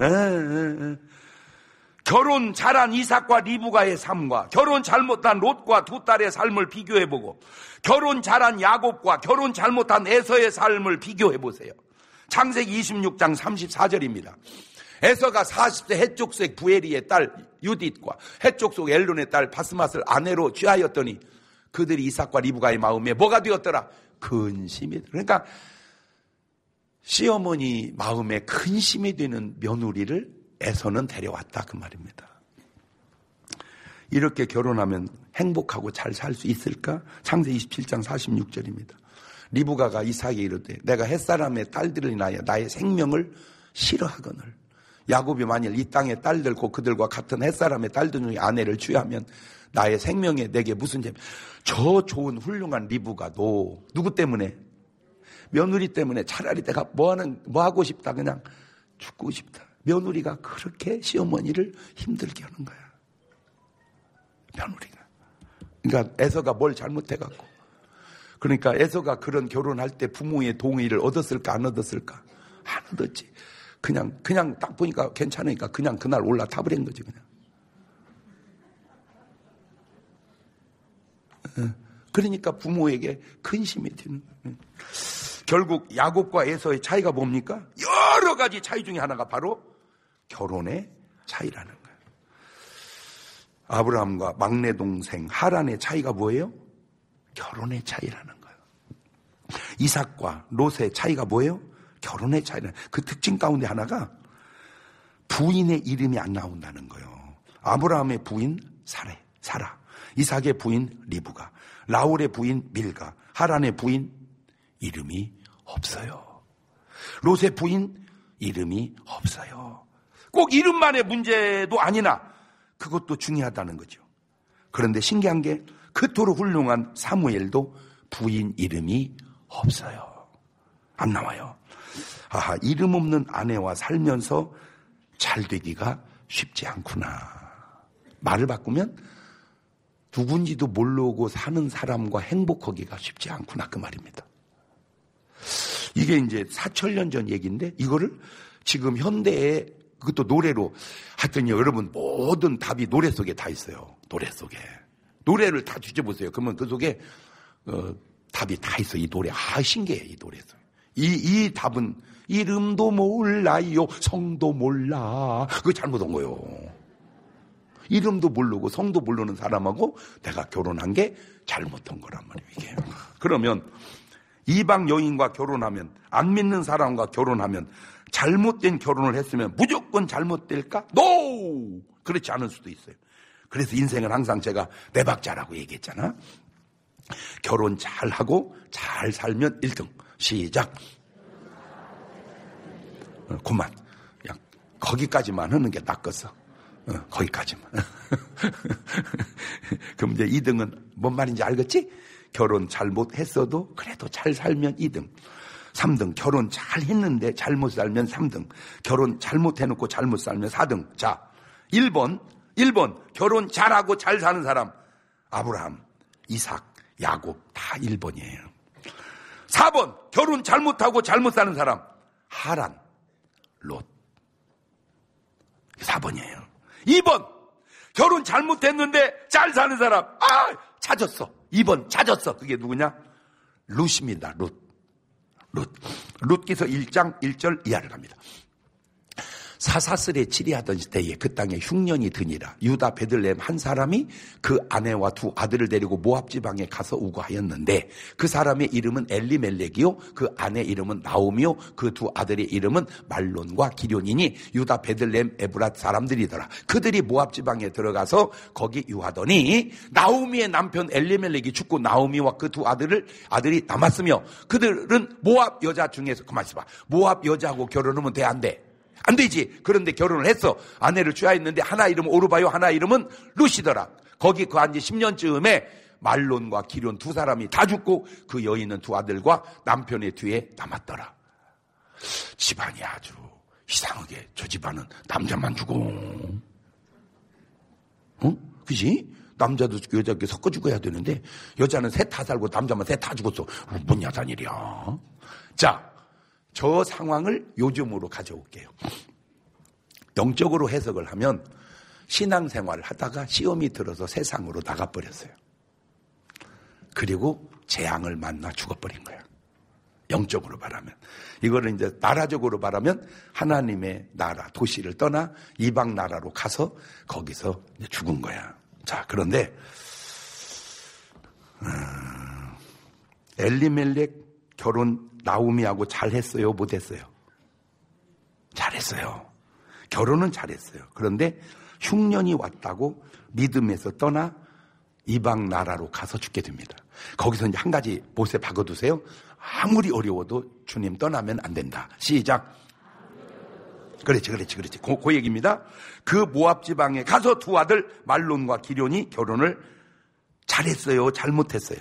결혼 잘한 이삭과 리브가의 삶과 결혼 잘못한 롯과 두 딸의 삶을 비교해보고 결혼 잘한 야곱과 결혼 잘못한 에서의 삶을 비교해보세요. 창세기 26장 34절입니다. 에서가 40세 헷족속 부에리의 딸 유딧과 헷족속 엘론의 딸 바스맛을 아내로 취하였더니 그들이 이삭과 리브가의 마음에 뭐가 되었더라? 근심이. 그러니까 시어머니 마음에 근심이 되는 며느리를 에서는 데려왔다 그 말입니다. 이렇게 결혼하면 행복하고 잘 살 수 있을까? 창세기 27장 46절입니다. 리브가가 이삭에게 이르되 내가 햇사람의 딸들을 인하여 나의 생명을 싫어하거늘 야곱이 만일 이 땅의 딸들 곧 그들과 같은 햇사람의 딸들 중에 아내를 취하면 나의 생명에 내게 무슨 재미. 저 좋은 훌륭한 리브가도 누구 때문에? 며느리 때문에. 차라리 내가 뭐 하고 싶다. 그냥 죽고 싶다. 며느리가 그렇게 시어머니를 힘들게 하는 거야. 며느리가. 그러니까 에서가 뭘 잘못해갖고. 그러니까 에서가 그런 결혼할 때 부모의 동의를 얻었을까 안 얻었을까? 안 얻었지. 그냥 딱 보니까 괜찮으니까 그냥 그날 올라타버린 거지 그냥. 그러니까 부모에게 근심이 드는 거예요. 결국 야곱과 에서의 차이가 뭡니까? 여러 가지 차이 중에 하나가 바로 결혼의 차이라는 거예요. 아브라함과 막내 동생 하란의 차이가 뭐예요? 결혼의 차이라는 거예요. 이삭과 롯의 차이가 뭐예요? 결혼의 차이라는 그 특징 가운데 하나가 부인의 이름이 안 나온다는 거예요. 아브라함의 부인 사라, 이삭의 부인 리브가, 라울의 부인 밀가, 하란의 부인 이름이 없어요. 롯의 부인 이름이 없어요. 꼭 이름만의 문제도 아니나 그것도 중요하다는 거죠. 그런데 신기한 게 그토록 훌륭한 사무엘도 부인 이름이 없어요. 안 나와요. 아하, 이름 없는 아내와 살면서 잘 되기가 쉽지 않구나. 말을 바꾸면 누군지도 모르고 사는 사람과 행복하기가 쉽지 않구나, 그 말입니다. 이게 이제 4,000년 전 얘기인데 이거를 지금 현대에 그것도 노래로 하여튼 여러분 모든 답이 노래 속에 다 있어요. 노래 속에. 노래를 다 뒤져보세요. 그러면 그 속에 답이 다 있어. 이 노래. 신기해. 이 노래 속에. 이 답은 이름도 몰라요. 성도 몰라. 그거 잘못한 거예요. 이름도 모르고 성도 모르는 사람하고 내가 결혼한 게 잘못한 거란 말이에요. 이게. 그러면 이방 여인과 결혼하면, 안 믿는 사람과 결혼하면, 잘못된 결혼을 했으면 무조건 잘못될까? NO! 그렇지 않을 수도 있어요. 그래서 인생은 항상 제가 네 박자라고 얘기했잖아. 결혼 잘하고 잘 살면 1등. 시작. 그만. 그냥 거기까지만 하는 게 낫겠어. 거기까지만. 그럼 이제 2등은 뭔 말인지 알겠지? 결혼 잘못했어도 그래도 잘 살면 2등. 3등. 결혼 잘했는데 잘못 살면 3등. 결혼 잘못해놓고 잘못 살면 4등. 자, 1번. 결혼 잘하고 잘 사는 사람. 아브라함, 이삭, 야곱 다 1번이에요. 4번. 결혼 잘못하고 잘못 사는 사람. 하란, 롯. 4번이에요. 2번. 결혼 잘못했는데 잘 사는 사람. 찾았어. 2번 찾았어. 그게 누구냐? 룻입니다. 룻기서 1장 1절 이하를 갑니다. 사사슬에 치리하던 때에 그 땅에 흉년이 드니라. 유다 베들레헴 한 사람이 그 아내와 두 아들을 데리고 모압 지방에 가서 우거하였는데 그 사람의 이름은 엘리멜렉이요 그 아내 이름은 나오미요 그 두 아들의 이름은 말론과 기럐이니 유다 베들레헴 에브랏 사람들이더라. 그들이 모압 지방에 들어가서 거기 유하더니 나오미의 남편 엘리멜렉이 죽고 나오미와 그 두 아들이 남았으며 그들은 모압 여자 중에서 그만 있어봐. 모압 여자하고 결혼하면 돼, 안 돼? 안 되지. 그런데 결혼을 했어. 아내를 취하였는데 하나 이름은 오르바요 하나 이름은 룻이더라. 거기 그 한 지 10년쯤에 말론과 기럐 두 사람이 다 죽고 그 여인은 두 아들과 남편의 뒤에 남았더라. 집안이 아주 이상하게 저 집안은 남자만 죽어. 그지? 남자도 여자도 섞어 죽어야 되는데 여자는 셋 다 살고 남자만 셋 다 죽었어. 뭔 야단일이야. 자, 저 상황을 요즘으로 가져올게요. 영적으로 해석을 하면 신앙생활을 하다가 시험이 들어서 세상으로 나가버렸어요. 그리고 재앙을 만나 죽어버린 거야. 영적으로 말하면. 이거를 이제 나라적으로 말하면 하나님의 나라, 도시를 떠나 이방 나라로 가서 거기서 이제 죽은 거야. 자, 그런데 엘리멜렉 결혼 나오미하고 잘했어요? 못했어요? 잘했어요. 결혼은 잘했어요. 그런데 흉년이 왔다고 믿음에서 떠나 이방 나라로 가서 죽게 됩니다. 거기서 이제 한 가지 못에 박아두세요. 아무리 어려워도 주님 떠나면 안 된다. 시작. 그렇지. 그 얘기입니다. 그 모압 지방에 가서 두 아들 말론과 기럐이 결혼을 잘했어요? 잘못했어요?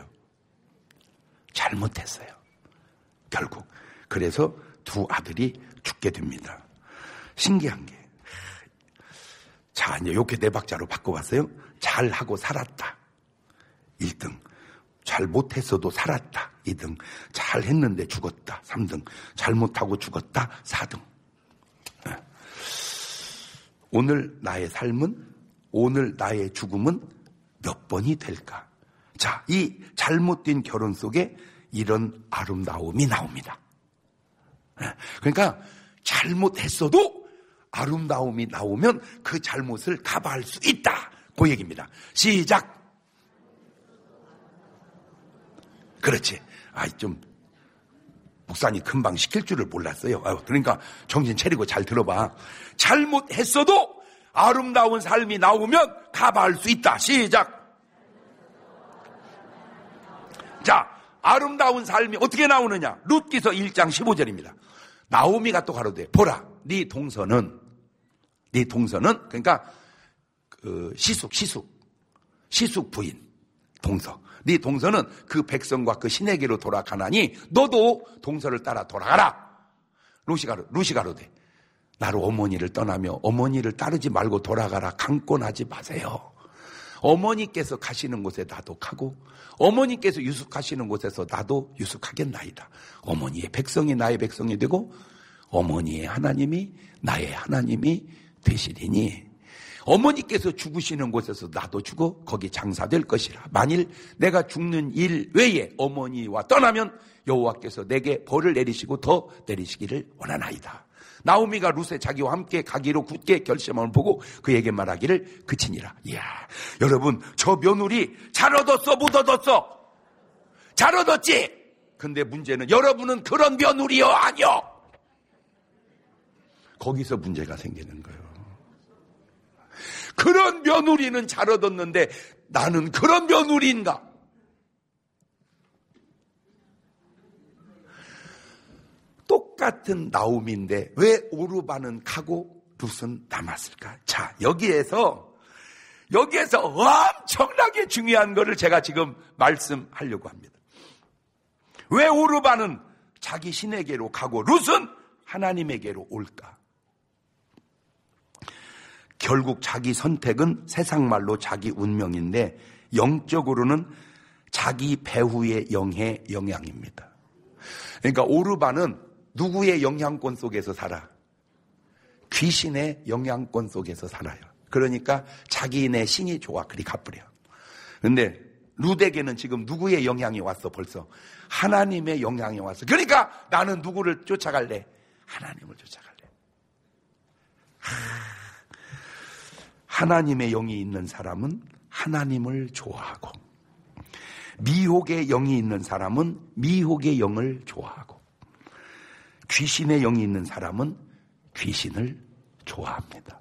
잘못했어요. 결국. 그래서 두 아들이 죽게 됩니다. 신기한 게. 자, 이제 이렇게 네 박자로 바꿔봤어요. 잘하고 살았다. 1등. 잘못했어도 살았다. 2등. 잘했는데 죽었다. 3등. 잘못하고 죽었다. 4등. 오늘 나의 삶은, 오늘 나의 죽음은 몇 번이 될까? 자, 이 잘못된 결혼 속에 이런 아름다움이 나옵니다. 그러니까 잘못했어도 아름다움이 나오면 그 잘못을 커버할 수 있다. 그 얘기입니다. 시작. 그렇지. 좀 목사님 금방 시킬 줄을 몰랐어요. 그러니까 정신 차리고 잘 들어봐. 잘못했어도 아름다운 삶이 나오면 가봐할 수 있다. 시작. 자, 아름다운 삶이 어떻게 나오느냐? 룻기서 1장 15절입니다. 나오미가 또 가로되 보라, 네 동서는 그러니까 시숙 부인 동서. 네 동서는 그 백성과 그 신에게로 돌아가나니 너도 동서를 따라 돌아가라. 룻이 가로되 나로 어머니를 떠나며 어머니를 따르지 말고 돌아가라. 강권하지 마세요. 어머니께서 가시는 곳에 나도 가고 어머니께서 유숙하시는 곳에서 나도 유숙하겠나이다. 어머니의 백성이 나의 백성이 되고 어머니의 하나님이 나의 하나님이 되시리니 어머니께서 죽으시는 곳에서 나도 죽어 거기 장사될 것이라. 만일 내가 죽는 일 외에 어머니와 떠나면 여호와께서 내게 벌을 내리시고 더 내리시기를 원하나이다. 나오미가 룻의 자기와 함께 가기로 굳게 결심함을 보고 그에게 말하기를 그치니라. 이야, 여러분, 저 며느리 잘 얻었어 못 얻었어? 잘 얻었지. 근데 문제는 여러분은 그런 며느리요 아니요? 거기서 문제가 생기는 거예요. 그런 며느리는 잘 얻었는데 나는 그런 며느리인가? 똑같은 나오미인데 왜 오르바는 가고 룻은 남았을까? 자, 여기에서 엄청나게 중요한 거를 제가 지금 말씀하려고 합니다. 왜 오르바는 자기 신에게로 가고 룻은 하나님에게로 올까? 결국 자기 선택은 세상 말로 자기 운명인데 영적으로는 자기 배후의 영의 영향입니다. 그러니까 오르바는 누구의 영향권 속에서 살아? 귀신의 영향권 속에서 살아요. 그러니까 자기네 신이 좋아. 그리 갚으려. 그런데 룻에게는 지금 누구의 영향이 왔어? 벌써 하나님의 영향이 왔어. 그러니까 나는 누구를 쫓아갈래? 하나님을 쫓아갈래. 하나님의 영이 있는 사람은 하나님을 좋아하고 미혹의 영이 있는 사람은 미혹의 영을 좋아하고 귀신의 영이 있는 사람은 귀신을 좋아합니다.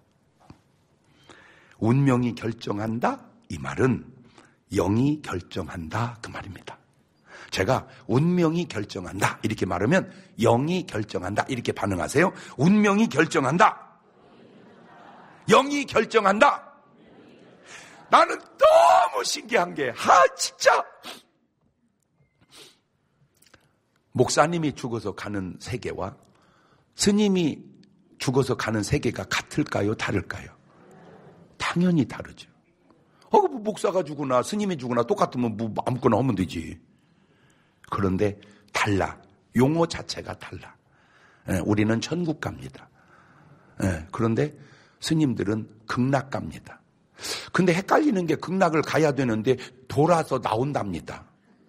운명이 결정한다? 이 말은 영이 결정한다 그 말입니다. 제가 운명이 결정한다 이렇게 말하면 영이 결정한다 이렇게 반응하세요. 운명이 결정한다. 영이 결정한다. 나는 너무 신기한 게 진짜 목사님이 죽어서 가는 세계와 스님이 죽어서 가는 세계가 같을까요? 다를까요? 당연히 다르죠. 목사가 죽으나 스님이 죽으나 똑같으면 아무거나 하면 되지. 그런데 달라. 용어 자체가 달라. 우리는 천국 갑니다. 그런데 스님들은 극락 갑니다. 근데 헷갈리는 게 극락을 가야 되는데 돌아서 나온답니다.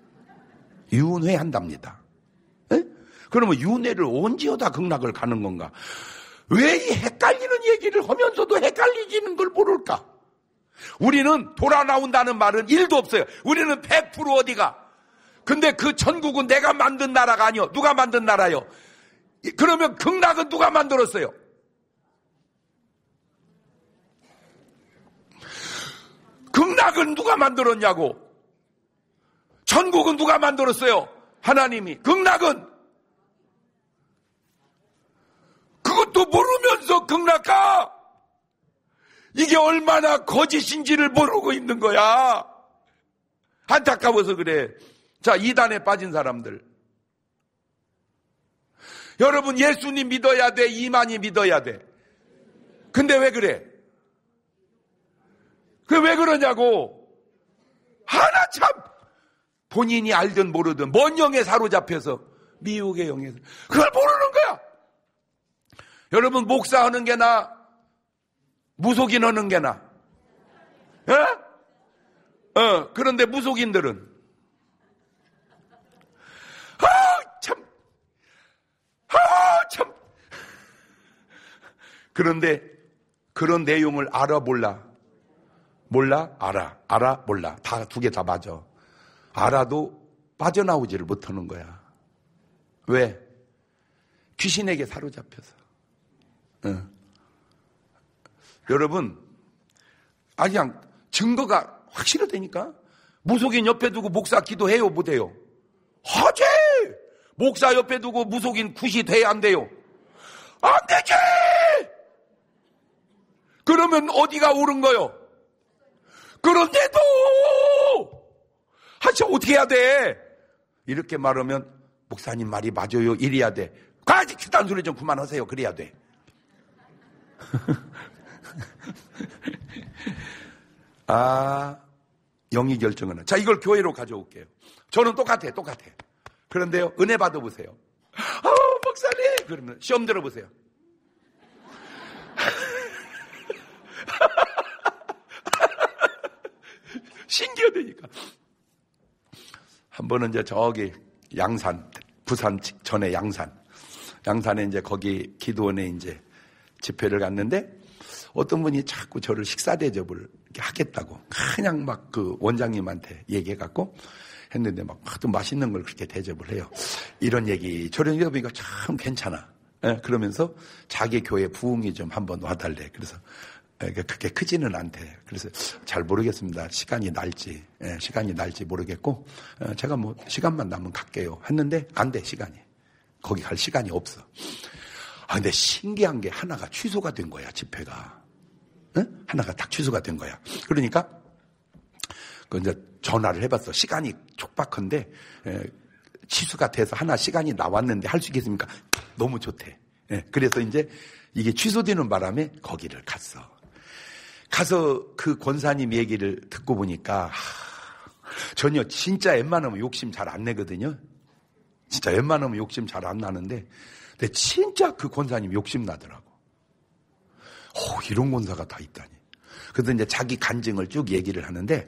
윤회한답니다. 그러면 윤회를 언제 하다 극락을 가는 건가? 왜 이 헷갈리는 얘기를 하면서도 헷갈리지는 걸 모를까? 우리는 돌아 나온다는 말은 1도 없어요. 우리는 100% 어디가? 근데 그 천국은 내가 만든 나라가 아니요. 누가 만든 나라요? 그러면 극락은 누가 만들었어요? 극락은 누가 만들었냐고? 천국은 누가 만들었어요? 하나님이. 극락은? 그것도 모르면서 극락 가? 이게 얼마나 거짓인지를 모르고 있는 거야. 안타까워서 그래. 자, 이단에 빠진 사람들. 여러분, 예수님 믿어야 돼? 이만희 믿어야 돼? 근데 왜 그래? 왜 그러냐고. 하나 참 본인이 알든 모르든 뭔 영에 사로잡혀서 미혹의 영에서 그걸 모르는 거야. 여러분, 목사하는 게 나, 무속인 하는 게 나. 그런데 무속인들은 참. 그런데 그런 내용을 알아 몰라? 몰라? 알아. 알아? 몰라. 다 두 개 다 맞아. 알아도 빠져나오지를 못하는 거야. 왜? 귀신에게 사로잡혀서. 여러분, 그냥 증거가 확실하다니까? 무속인 옆에 두고 목사 기도해요, 못해요? 하지! 목사 옆에 두고 무속인 굿이 돼야 안 돼요? 안 되지! 그러면 어디가 옳은 거요? 그런데도! 하지, 어떻게 해야 돼? 이렇게 말하면, 목사님 말이 맞아요. 이래야 돼. 가지, 그딴 소리 좀 그만하세요. 그래야 돼. 영이 결정하는. 자, 이걸 교회로 가져올게요. 저는 똑같아. 그런데요, 은혜 받아보세요. 목사님! 그러면 시험 들어보세요. 신기하다니까. 한 번은 이제 저기 양산, 부산 전에 양산에 이제 거기 기도원에 이제 집회를 갔는데 어떤 분이 자꾸 저를 식사 대접을 하겠다고 그냥 막 그 원장님한테 얘기해갖고 했는데 막 하도 맛있는 걸 그렇게 대접을 해요. 이런 얘기 저런 얘기 보니까 참 괜찮아. 그러면서 자기 교회 부흥이 좀 한번 와달래. 그래서 그렇게 크지는 않대. 그래서 잘 모르겠습니다. 시간이 날지 모르겠고 제가 뭐 시간만 나면 갈게요 했는데 안 돼. 시간이 거기 갈 시간이 없어. 근데 신기한 게 하나가 취소가 된 거야. 집회가 하나가 딱 취소가 된 거야. 그러니까 그 이제 전화를 해봤어. 시간이 촉박한데 취소가 돼서 하나 시간이 나왔는데 할 수 있겠습니까? 너무 좋대. 그래서 이제 이게 취소되는 바람에 거기를 갔어. 가서 그 권사님 얘기를 듣고 보니까 전혀 진짜 웬만하면 욕심 잘 안 내거든요. 진짜 웬만하면 욕심 잘 안 나는데 근데 진짜 그 권사님 욕심 나더라고. 이런 권사가 다 있다니. 그래서 이제 자기 간증을 쭉 얘기를 하는데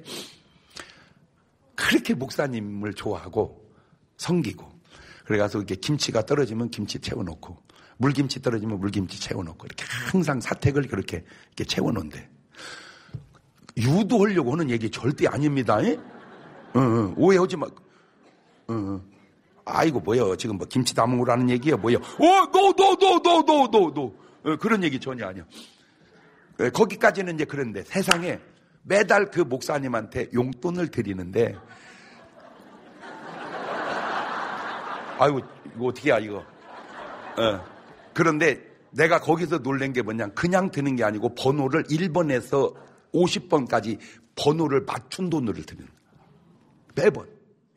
그렇게 목사님을 좋아하고 섬기고 그래가서 이렇게 김치가 떨어지면 김치 채워놓고 물김치 떨어지면 물김치 채워놓고 이렇게 항상 사택을 그렇게 이렇게 채워놓는데 유도하려고 하는 얘기 절대 아닙니다. 오해하지 마. 아이고 뭐요 지금 뭐 김치 담으라는 얘기야 뭐요? 노 그런 얘기 전혀 아니야. 거기까지는 이제 그런데 세상에 매달 그 목사님한테 용돈을 드리는데 아이고 이거 어떻게야 이거. 그런데 내가 거기서 놀란 게 뭐냐 그냥 드는 게 아니고 번호를 1번에서 50번까지 번호를 맞춘 돈을 드리는 거야. 매번.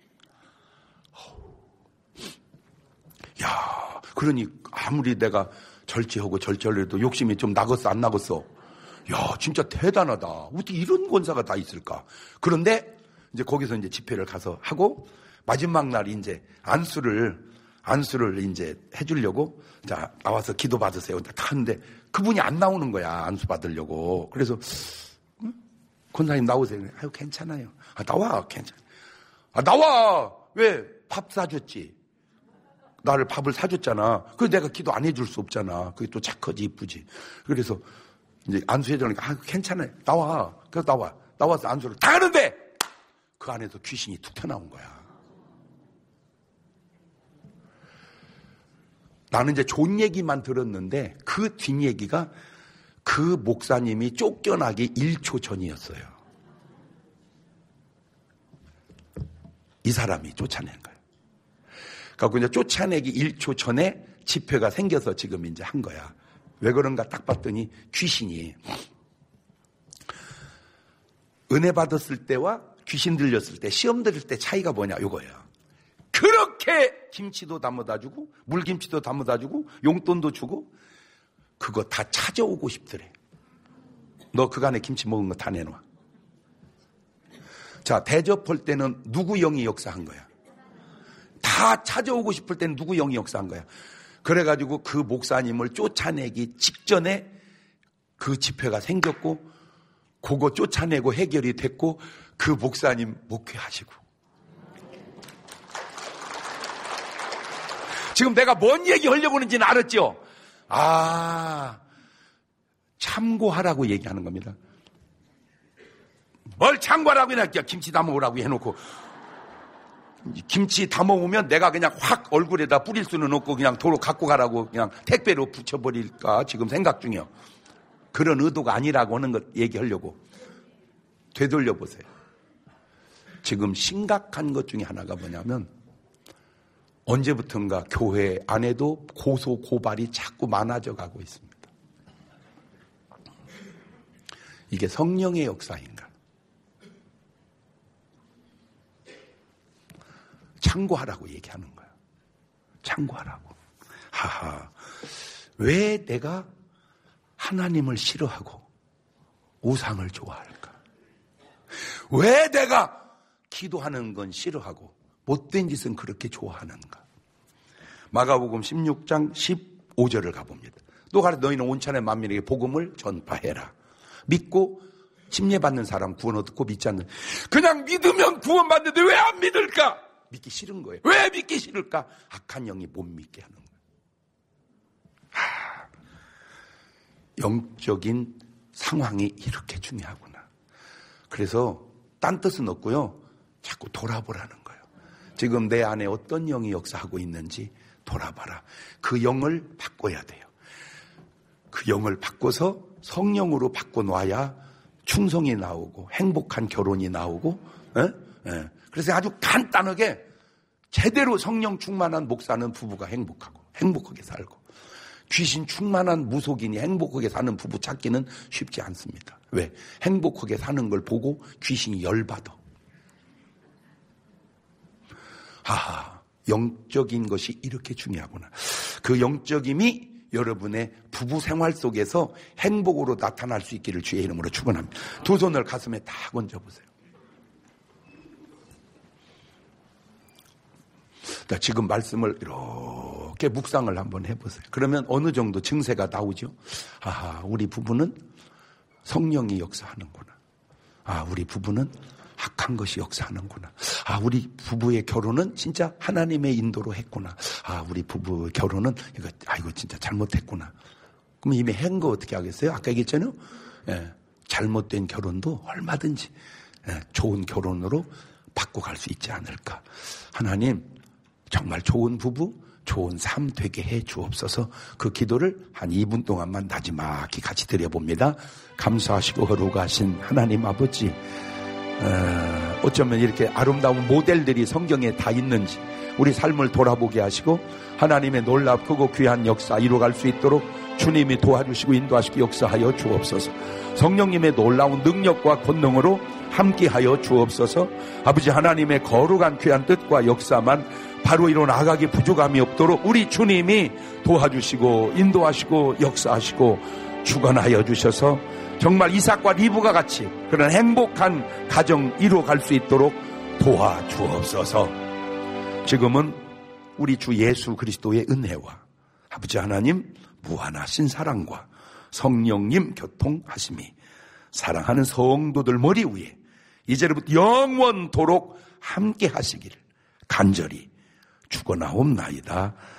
야, 그러니 아무리 내가 절제하고 절제를 해도 욕심이 좀 나겠어 안 나겠어? 야, 진짜 대단하다. 어떻게 이런 권사가 다 있을까? 그런데 이제 거기서 이제 집회를 가서 하고 마지막 날 이제 안수를 이제 해주려고 자 나와서 기도 받으세요. 다 하는데 그분이 안 나오는 거야 안수 받으려고. 그래서 권사님 나오세요. 아유 괜찮아요. 나와 괜찮아. 나와 왜 밥 사줬지? 나를 밥을 사줬잖아. 그래서 내가 기도 안 해줄 수 없잖아. 그게 또 착하지 이쁘지. 그래서 이제 안수해주니까 괜찮아요. 나와. 그래서 나와서 안수를 다 하는데 그 안에서 귀신이 툭 튀어나온 거야. 나는 이제 좋은 얘기만 들었는데 그 뒷얘기가 그 목사님이 쫓겨나기 1초 전이었어요. 이 사람이 쫓아낸 거예요. 그래서 이제 쫓아내기 1초 전에 집회가 생겨서 지금 이제 한 거야. 왜 그런가 딱 봤더니 귀신이 은혜 받았을 때와 귀신 들렸을 때 시험 들을 때 차이가 뭐냐 이거예요. 그렇게 김치도 담아다 주고 물김치도 담아다 주고 용돈도 주고 그거 다 찾아오고 싶더래. 너 그간에 김치 먹은 거 다 내놔. 자, 대접할 때는 누구 영이 역사한 거야? 다 찾아오고 싶을 때는 누구 영이 역사한 거야? 그래가지고 그 목사님을 쫓아내기 직전에 그 집회가 생겼고 그거 쫓아내고 해결이 됐고 그 목사님 목회하시고. 지금 내가 뭔 얘기 하려고 하는지는 알았죠? 참고하라고 얘기하는 겁니다. 뭘 참고하라고 해놨냐? 김치 담아오라고 해놓고. 김치 다 먹으면 내가 그냥 확 얼굴에다 뿌릴 수는 없고 그냥 도로 갖고 가라고 그냥 택배로 붙여버릴까 지금 생각 중이요. 그런 의도가 아니라고 하는 것 얘기하려고. 되돌려보세요. 지금 심각한 것 중에 하나가 뭐냐면 언제부턴가 교회 안에도 고소 고발이 자꾸 많아져 가고 있습니다. 이게 성령의 역사인가? 참고하라고 얘기하는 거예요. 참고하라고. 하하. 왜 내가 하나님을 싫어하고 우상을 좋아할까? 왜 내가 기도하는 건 싫어하고 못된 짓은 그렇게 좋아하는가? 마가복음 16장 15절을 가봅니다. 또 가라 너희는 온 천하 만민에게 복음을 전파해라. 믿고 침례받는 사람 구원 얻고 믿지 않는 그냥 믿으면 구원받는데 왜 안 믿을까? 믿기 싫은 거예요. 왜 믿기 싫을까? 악한 영이 못 믿게 하는 거예요. 영적인 상황이 이렇게 중요하구나. 그래서 딴 뜻은 없고요. 자꾸 돌아보라는 거예요. 지금 내 안에 어떤 영이 역사하고 있는지 돌아봐라. 그 영을 바꿔야 돼요. 그 영을 바꿔서 성령으로 바꿔놔야 충성이 나오고 행복한 결혼이 나오고 그래서 아주 간단하게 제대로 성령 충만한 목사는 부부가 행복하게 살고 귀신 충만한 무속인이 행복하게 사는 부부 찾기는 쉽지 않습니다. 왜? 행복하게 사는 걸 보고 귀신이 열받아. 하하, 영적인 것이 이렇게 중요하구나. 그 영적임이 여러분의 부부 생활 속에서 행복으로 나타날 수 있기를 주의 이름으로 축원합니다. 두 손을 가슴에 딱 얹어보세요. 지금 말씀을 이렇게 묵상을 한번 해보세요. 그러면 어느 정도 증세가 나오죠. 아하, 우리 부부는 성령이 역사하는구나. 아, 우리 부부는 악한 것이 역사하는구나. 아, 우리 부부의 결혼은 진짜 하나님의 인도로 했구나. 아, 우리 부부의 결혼은 이거 진짜 잘못했구나. 그럼 이미 한 거 어떻게 하겠어요? 아까 얘기했잖아요. 잘못된 결혼도 얼마든지 좋은 결혼으로 바꿔갈 수 있지 않을까. 하나님 정말 좋은 부부, 좋은 삶 되게 해 주옵소서. 그 기도를 한 2분 동안만 나지막히 같이 드려봅니다. 감사하시고 거룩하신 하나님 아버지, 어쩌면 이렇게 아름다운 모델들이 성경에 다 있는지 우리 삶을 돌아보게 하시고 하나님의 놀랍고 귀한 역사 이루어갈 수 있도록 주님이 도와주시고 인도하시고 역사하여 주옵소서. 성령님의 놀라운 능력과 권능으로 함께하여 주옵소서. 아버지 하나님의 거룩한 귀한 뜻과 역사만 바로 이런 아각의 부족함이 없도록 우리 주님이 도와주시고 인도하시고 역사하시고 주관하여 주셔서 정말 이삭과 리브가 같이 그런 행복한 가정 이루어갈 수 있도록 도와주옵소서. 지금은 우리 주 예수 그리스도의 은혜와 아버지 하나님 무한하신 사랑과 성령님 교통하심이 사랑하는 성도들 머리 위에 이제부터 영원토록 함께 하시기를 간절히 축원하옵나이다.